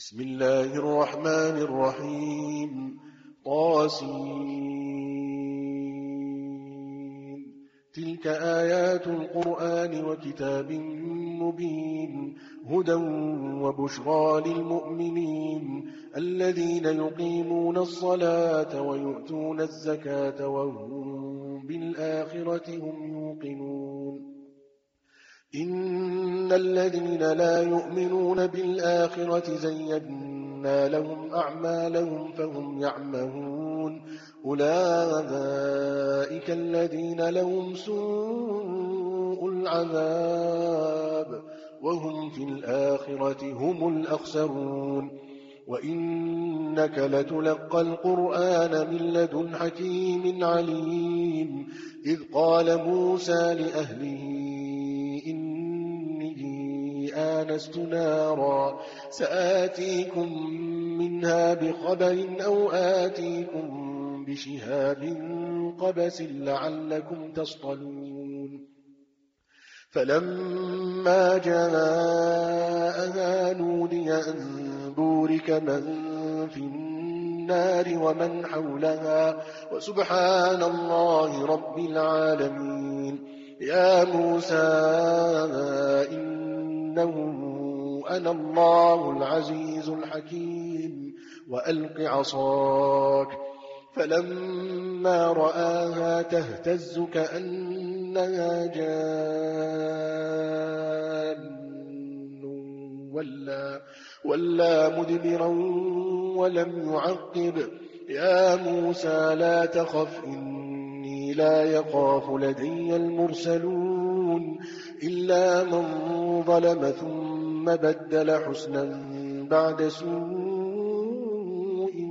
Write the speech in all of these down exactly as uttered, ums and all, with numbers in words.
بسم الله الرحمن الرحيم. طاسين. تلك آيات القرآن وكتاب مبين هدى وبشرى للمؤمنين الذين يقيمون الصلاة ويؤتون الزكاة وهم بالآخرة هم يوقنون. إن الذين لا يؤمنون بالآخرة زينا لهم أعمالهم فهم يعمهون أولئك الذين لهم سوء العذاب وهم في الآخرة هم الأخسرون. وإنك لتلقى القرآن من لدن حكيم عليم. إذ قال موسى لأهله إني آنست نارا سآتيكم منها بخبر أو آتيكم بشهاب قبس لعلكم تصطلون. فلما جاءها نودي أن بورك من في النار ومن حولها وسبحان الله رب العالمين. يا موسى إنه أنا الله العزيز الحكيم وألق عصاك. فلما رآها تهتز كأنها جان ولا, ولا مدبرا ولم يعقب. يا موسى لا تخف إني لا يخاف لدي المرسلون إلا من ظلم ثم بدل حسنا بعد سوء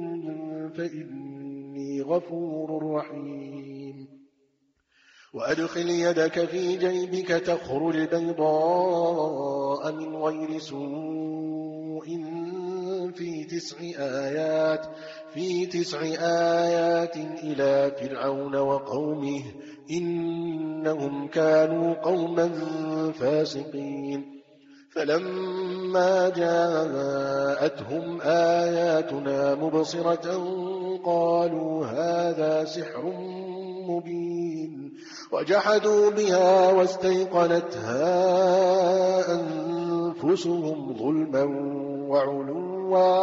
فإني غفور رحيم. وأدخل يدك في جيبك تخرج بيضاء من غير سوء في تسع آيات في تسع آيات إلى فرعون وقومه إنهم كانوا قوما فاسقين. فلما جاءتهم آياتنا مبصرة قالوا هذا سحر مبين وجحدوا بها واستيقنتها أنفسهم ظلما وعلوا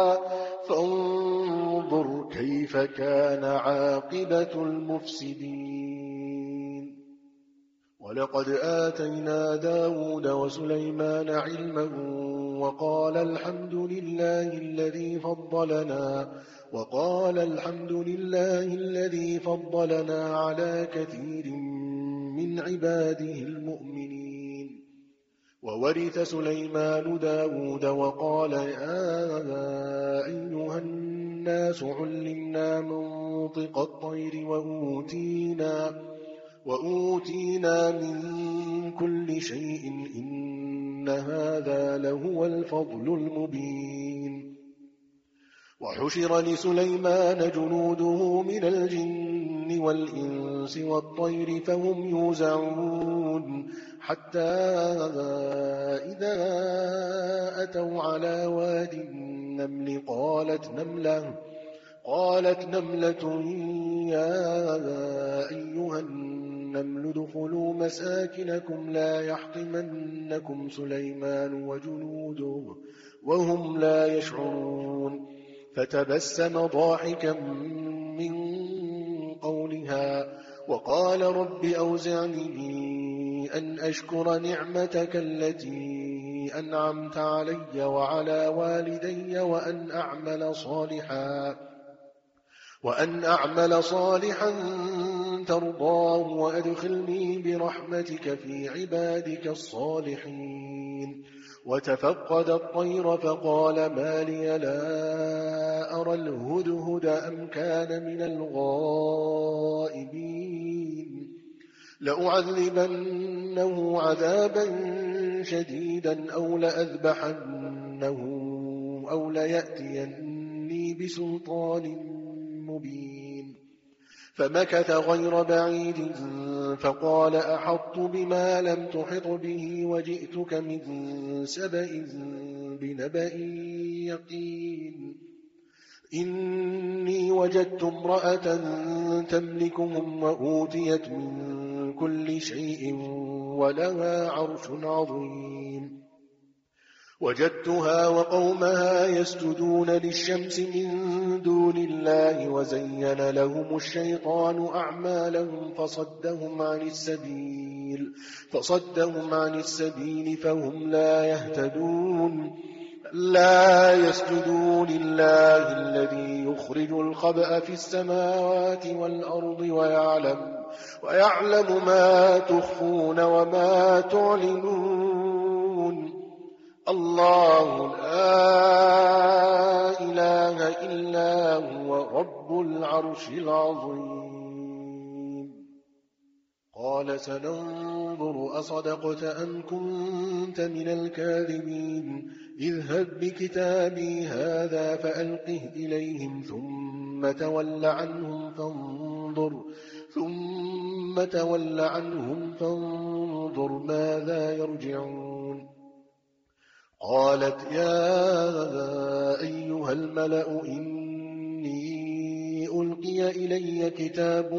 فانظر كيف كان عاقبة المفسدين. ولقد آتينا داود وسليمان علما وقال الحمد لله الذي فضلنا وقال الحمد لله الذي فضلنا على كثير من عباده المؤمنين. وورث سليمان داود وقال يا أيها الناس علمنا منطق الطير وأوتينا, وأوتينا من كل شيء إن هذا لهو الفضل المبين. وحشر لسليمان جنوده من الجن والإنس والطير فهم يوزعون حتى إذا أتوا على واد النمل قالت نملة, قالت نملة يا أيها النمل ادخلوا مساكنكم لا يحطمنكم سليمان وجنوده وهم لا يشعرون. فتبسم ضاحكا من قولها وقال رب أوزعني أن أشكر نعمتك التي أنعمت علي وعلى والدي وأن أعمل صالحا وأن أعمل صالحا ترضاه وأدخلني برحمتك في عبادك الصالحين. وتفقد الطير فقال ما لي لا أرى الهدهد أم كان من الغائبين. لأعذبنه عذابا شديدا أو لأذبحنه أو ليأتيني بسلطان مبين. فمكث غير بعيد فقال أحطت بما لم تحط به وجئتك من سبأ بنبأ يقين إني وجدت امرأة تملكهم وأوتيت من كل شيء ولها عرش عظيم وجدتها وقومها يسجدون للشمس من دون الله وزين لهم الشيطان أعمالهم فصدهم عن السبيل فصدهم عن السبيل فهم لا يهتدون لا يسجدوا لله الذي يخرج الخبأ في السماوات والأرض ويعلم, ويعلم ما تخفون وما تعلنون الله لا إله إلا هو رب العرش العظيم قال سننظر أصدقت أم كنت من الكاذبين اذهب بكتابي هذا فألقه إليهم ثم تول عنهم فانظر ثم تول عنهم فانظر ماذا يرجعون قالت يا أيها الملأ إني ألقي إلي كتاب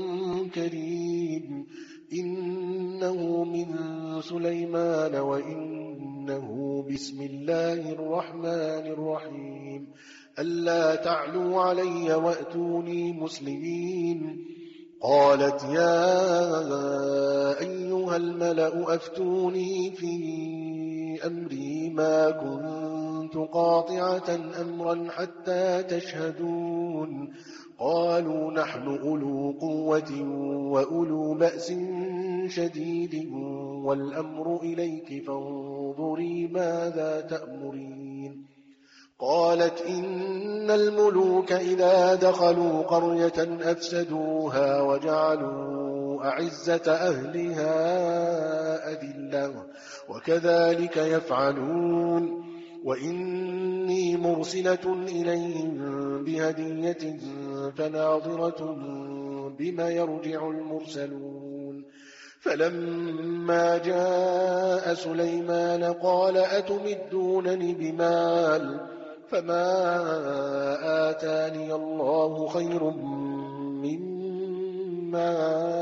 كريم إنه من سليمان وإنه بسم الله الرحمن الرحيم ألا تعلوا علي وأتوني مسلمين قالت يا أيها الملأ أفتوني في أمري ما كنت قاطعة أمرا حتى تشهدون قالوا نحن أولو قوة وأولو بأس شديد والأمر إليك فانظري ماذا تأمرين قالت إن الملوك إذا دخلوا قرية أفسدوها وجعلوا أعزة أهلها أذلة وكذلك يفعلون وإني مرسلة إليهم بهدية فناظرة بما يرجع المرسلون فلما جاء سليمان قال أتمدونني بمال فما آتاني الله خير مما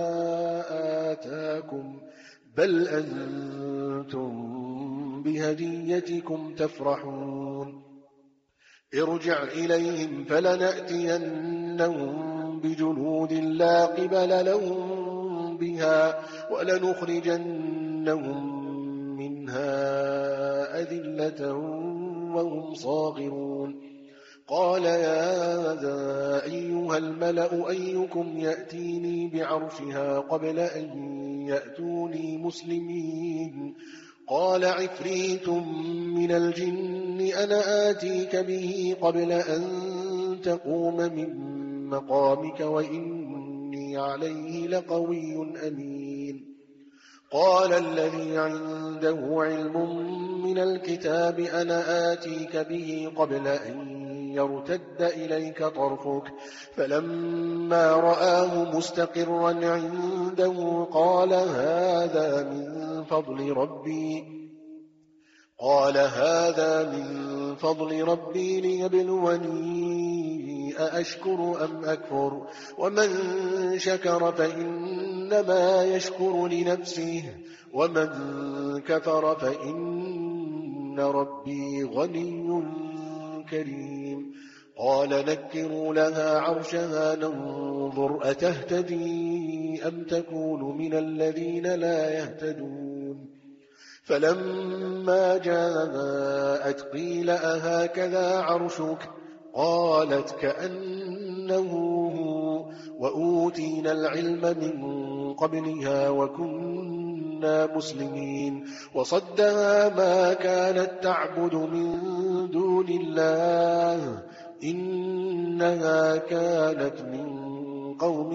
آتاكم بل أنتم بهديتكم تفرحون ارجع إليهم فلنأتينهم بجنود لا قبل لهم بها ولنخرجنهم منها أذلة وهم صاغرون قال يا أيها الملأ أيكم يأتيني بعرشها قبل أن يأتوني مسلمين قال عفريت من الجن أنا آتيك به قبل أن تقوم من مقامك وإني عليه لقوي أمين قال الذي عنده علم من الكتاب أنا آتيك به قبل أن يرتد إليك طرفك فلما رآه مستقرا عنده قال هذا من فضل ربي قال هذا من فضل ربي ليبلوني أأشكر أم أكفر ومن شكر فإنما يشكر لنفسه ومن كفر فإن ربي غني كريم قال نكروا لها عرشها ننظر أتهتدي أم تكون من الذين لا يهتدون فلما جاءت قيل أهكذا عرشك قالت كأنه هو وأوتينا العلم من قبلها وكنا مسلمين وصدها ما كانت تعبد من دون الله إنها كانت من قوم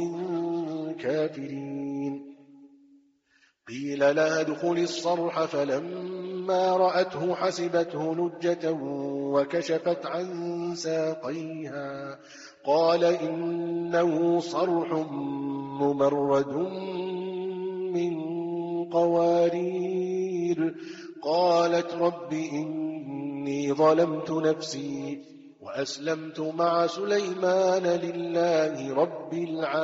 كافرين قيل لها ادخل الصرح فلما رأته حسبته لجة وكشفت عن ساقيها قال إنه صرح ممرد من قوارير قالت رب إني إني ظلمت نفسي وأسلمت مع سليمان لله رب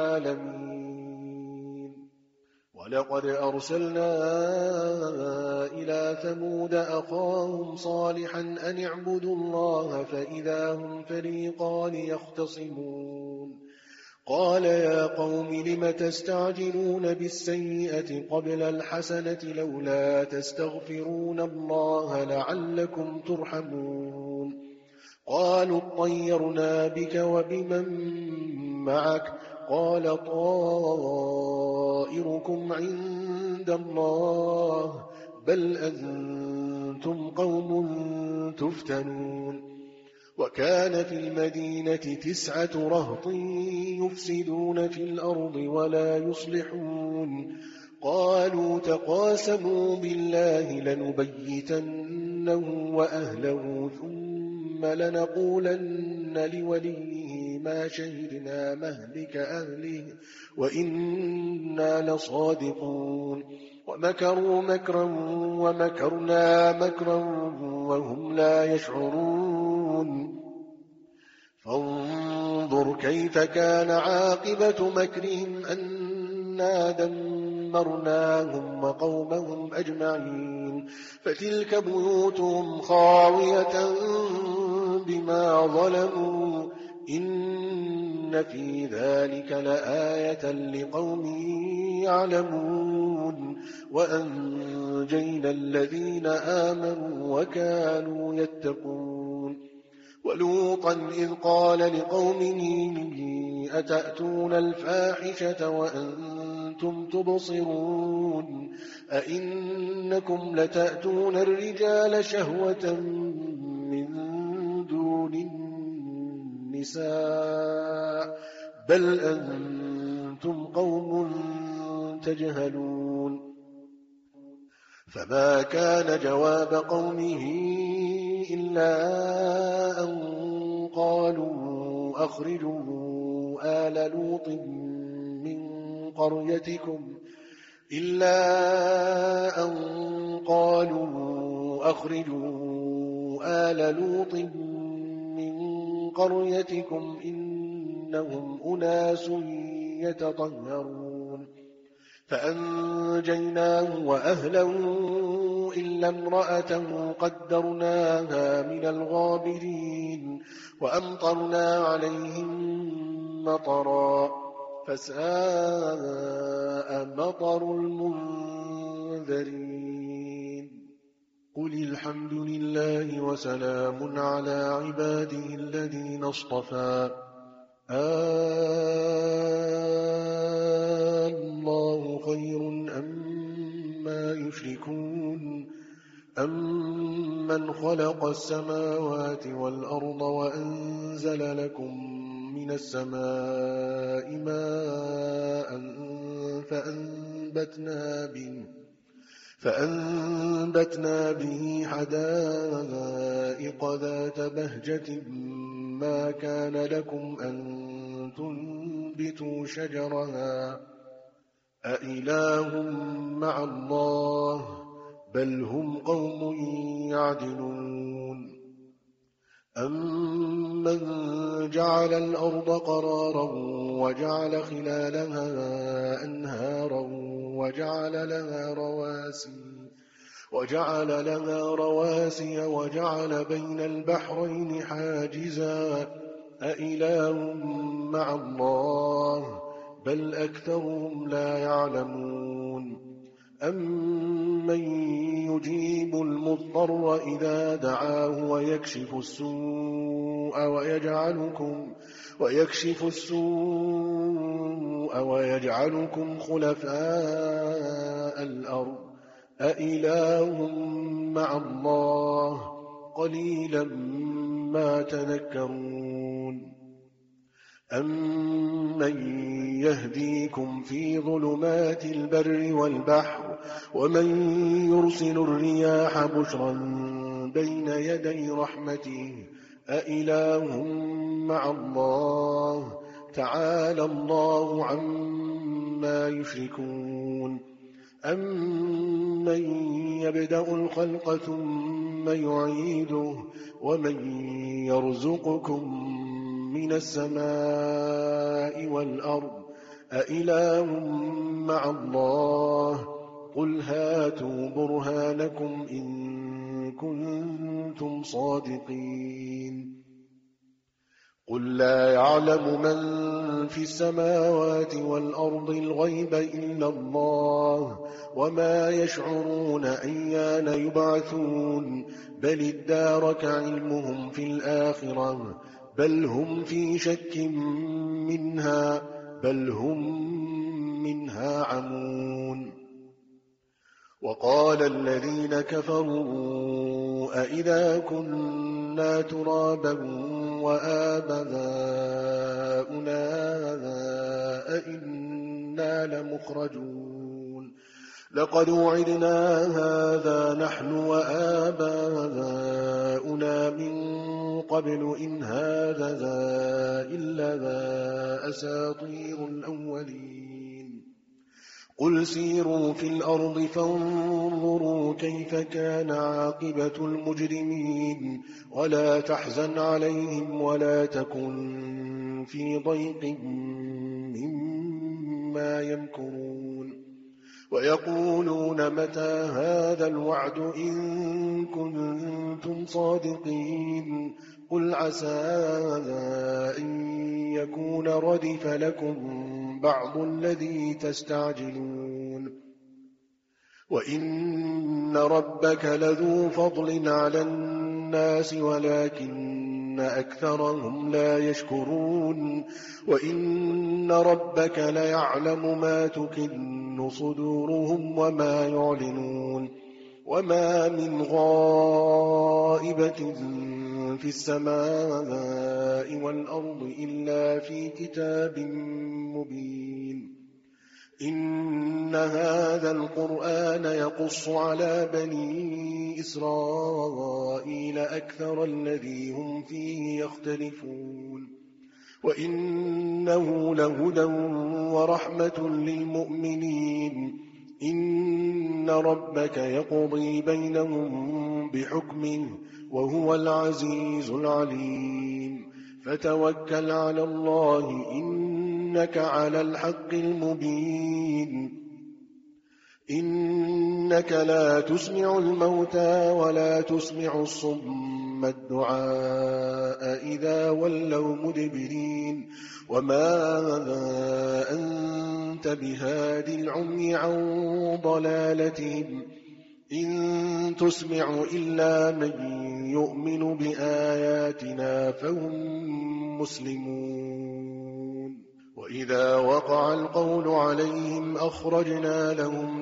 العالمين. ولقد أرسلنا إلى ثمود أخاهم صالحا أن اعبدوا الله فإذا هم فريقان يختصمون قال يا قوم لم تستعجلون بالسيئة قبل الحسنة لولا تستغفرون الله لعلكم ترحمون قالوا اطيرنا بك وبمن معك قال طائركم عند الله بل أنتم قوم تفتنون وكان في المدينة تسعة رهط يفسدون في الأرض ولا يصلحون قالوا تقاسموا بالله لنبيتنه وأهله ثم لنقولن لوليه ما شهدنا مهلك أهله وإنا لصادقون ومكروا مكرا ومكرنا مكرا وهم لا يشعرون فانظر كيف كان عاقبة مكرهم أنا دمرناهم وقومهم أجمعين فتلك بيوتهم خاوية بما ظلموا إن في ذلك لآية لقوم يعلمون وأنجينا الذين آمنوا وكانوا يتقون ولوطا إذ قال لقومه أتأتون الفاحشة وأنتم تبصرون أئنكم لتأتون الرجال شهوة من دون النساء بل أنتم قوم تجهلون فما كان جواب قومه إلا أن قالوا أخرجوا آل لوط من قريتكم إلا أن قالوا أخرجوا آل لوط من قريتكم إنهم أناس يتطهرون فأنجيناه وأهله إلا امرأته قدرناها من الغابرين وأمطرنا عليهم مطرا فساء مطر المنذرين قل الحمد لله وسلام على عباده الذين اصطفى الله خير أما يشركون أمن خلق السماوات والأرض وأنزل لكم من السماء ماء فأنبتنا به فأنبتنا به حدائق ذات بهجة ما كان لكم أن تنبتوا شجرها أإله مع الله بل هم قوم يعدلون أمن جعل الأرض قرارا وجعل خلالها أنهارا وجعل لها رواسي وجعل لها رواسي وجعل بين البحرين حاجزا أإله مع الله بل أكثرهم لا يعلمون أمن يجيب المضطر إذا دعاه ويكشف السوء ويجعلكم ويكشف السوء ويجعلكم خلفاء الأرض أإله مع الله قليلا ما تذكرون أمن يهديكم في ظلمات البر والبحر ومن يرسل الرياح بشرا بين يدي رحمته أإله مع الله تعالى الله عما يشركون أَمَّن يَبْدَأُ الْخَلْقَ ثُمَّ يُعِيدُهُ وَمَن يَرْزُقُكُم مِّنَ السَّمَاءِ وَالْأَرْضِ أَإِلَٰهٌ مَّعَ اللَّهِ قُلْ هَاتُوا بُرْهَانَكُمْ إِن كُنتُمْ صَادِقِينَ قُل لَّا يَعْلَمُ مَن فِي السَّمَاوَاتِ وَالْأَرْضِ الْغَيْبَ إِلَّا اللَّهُ وَمَا يَشْعُرُونَ أَيَّانَ يُبْعَثُونَ بَلِ ادَّارَكَ عِلْمُهُمْ فِي الْآخِرَةِ بَلْ هُمْ فِي شَكٍّ مِّنْهَا بَلْ هُمْ مِنْهَا عَمُونَ وَقَالَ الَّذِينَ كَفَرُوا أَإِذَا كُنَّا تُرَابًا وَآبَاؤُنَا أَإِنَّا لَمُخْرَجُونَ لَقَدْ وُعِدْنَا هَٰذَا نَحْنُ وَآبَاؤُنَا مِن قَبْلُ إِنْ هَٰذَا إِلَّا أَسَاطِيرُ الْأَوَّلِينَ قُلْ سِيرُوا فِي الْأَرْضِ فَانظُرُوا كَيْفَ كَانَ عَاقِبَةُ الْمُجْرِمِينَ وَلَا تَحْزَنْ عَلَيْهِمْ وَلَا تَكُنْ فِي ضَيْقٍ مِّمَّا يَمْكُرُونَ وَيَقُولُونَ مَتَىٰ هَٰذَا الْوَعْدُ إِن كُنتُمْ صَادِقِينَ قُلْ عَسَىٰ أَن يَكُونَ رَدِفَ لَكُم بَعْضُ الَّذِي تَسْتَعْجِلُونَ وَإِنَّ رَبَّكَ لَذُو فَضْلٍ عَلَى النَّاسِ وَلَٰكِنَّ أَكْثَرَهُمْ لَا يَشْكُرُونَ وَإِنَّ رَبَّكَ لَيَعْلَمُ مَا تُكِنُّ صُدُورُهُمْ وَمَا يُعْلِنُونَ وَمَا مِنْ غَائِبَةٍ فِي السَّمَاءِ وَالْأَرْضِ إِلَّا فِي كِتَابٍ مُّبِينٍ إِنَّ هَٰذَا الْقُرْآنَ يَقُصُّ عَلَىٰ بَنِي إِسْرَائِيلَ أَكْثَرَ الَّذِي هُمْ فِيهِ يَخْتَلِفُونَ وَإِنَّهُ لَهُدًى وَرَحْمَةٌ لِّلْمُؤْمِنِينَ إِنَّ رَبَّكَ يَقْضِي بَيْنَهُم بِحُكْمِهِ وَهُوَ الْعَزِيزُ الْعَلِيمُ فَتَوَكَّلْ عَلَى اللَّهِ إِنَّكَ عَلَى الْحَقِّ الْمُبِينِ إِنَّكَ لَا تُسْمِعُ الْمَوْتَىٰ وَلَا تُسْمِعُ الصُّمَّ الدُّعَاءَ إِذَا وَلَّوْا مُدْبِرِينَ وَمَا أَنتَ بِهَادِ الْعُمْيِ عَن ضَلَالَتِهِمْ إِن تُسْمِعُ إِلَّا مَن يُؤْمِنُ بِآيَاتِنَا فَهُم مُّسْلِمُونَ وَإِذَا وَقَعَ الْقَوْلُ عَلَيْهِمْ أَخْرَجْنَا لَهُمْ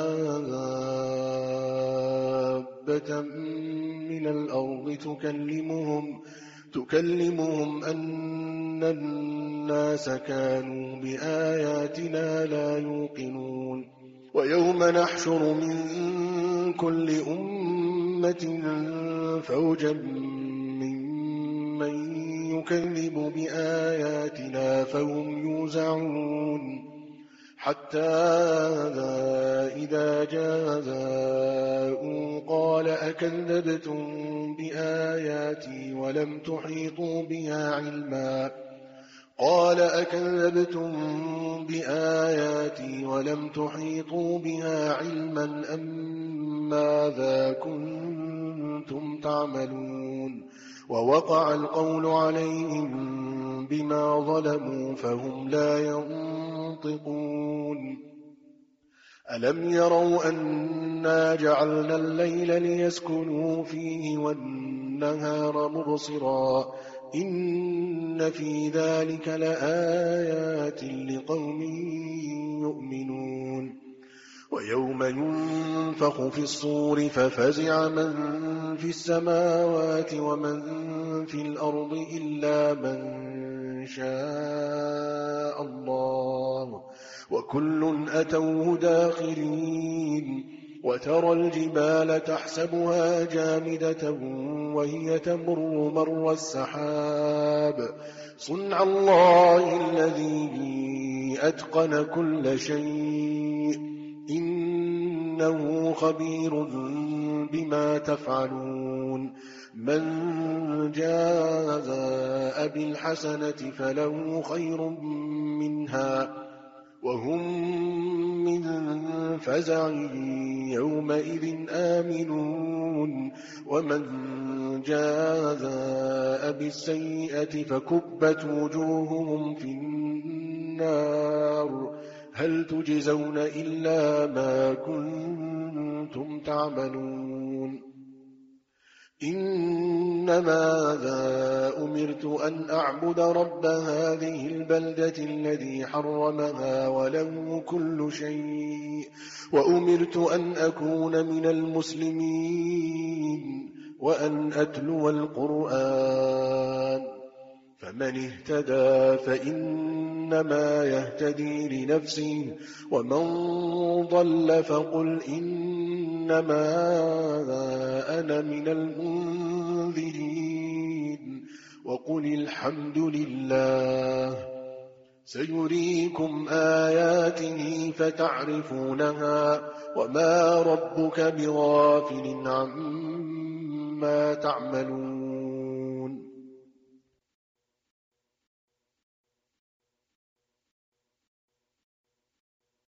دَابَّةً مِّنَ الْأَرْضِ تُكَلِّمُهُمْ تُكَلِّمُهُمْ أَنَّ النَّاسَ كَانُوا بِآيَاتِنَا لَا يُوقِنُونَ وَيَوْمَ نَحْشُرُ مِن كُلِّ أُمَّةٍ فَوْجًا مِّمَّن يُكَذِّبُ بِآيَاتِنَا فَهُمْ يُوزَعُونَ حَتَّىٰ إِذَا جَاءُوا قَالَ أَكَذَّبْتُم بِآيَاتِي وَلَمْ تُحِيطُوا بِهَا عِلْمًا قَالَ أَكَذَّبْتُم بِآيَاتِي وَلَمْ تُحِيطُوا بِهَا عِلْمًا أَمَّاذَا كُنتُمْ تَعْمَلُونَ وَوَقَعَ الْقَوْلُ عَلَيْهِم بِمَا ظَلَمُوا فَهُمْ لَا يَنطِقُونَ أَلَمْ يَرَوْا أَنَّا جَعَلْنَا اللَّيْلَ لِيَسْكُنُوا فِيهِ وَالنَّهَارَ مُبْصِرًا إِنَّ فِي ذَلِكَ لَآيَاتٍ لِقَوْمٍ يُؤْمِنُونَ وَيَوْمَ يُنفَخُ فِي الصُّورِ فَفَزِعَ مَن فِي السَّمَاوَاتِ وَمَن فِي الْأَرْضِ إِلَّا مَن شَاءَ اللَّهُ وَكُلٌّ أَتَوْهُ دَاخِرِينَ وَتَرَى الْجِبَالَ تَحْسَبُهَا جَامِدَةً وَهِيَ تَمُرُّ مَرَّ السَّحَابِ صُنْعَ اللَّهِ الَّذِي أَتْقَنَ كُلَّ شَيْءٍ إنه خبير بما تفعلون من جاء بالحسنة فله خير منها وهم من فزع يومئذ آمنون ومن جاء بالسيئة فكبت وجوههم في النار هل تجزون إلا ما كنتم تعملون إنما ذا أمرت أن أعبد رب هذه البلدة الذي حرمها وله كل شيء وأمرت أن أكون من المسلمين وأن أتلو القرآن فمن اهتدى فإنما يهتدي لنفسه ومن ضل فقل إنما أنا من المنذرين وقل الحمد لله سيريكم آياته فتعرفونها وما ربك بغافل عما تعملون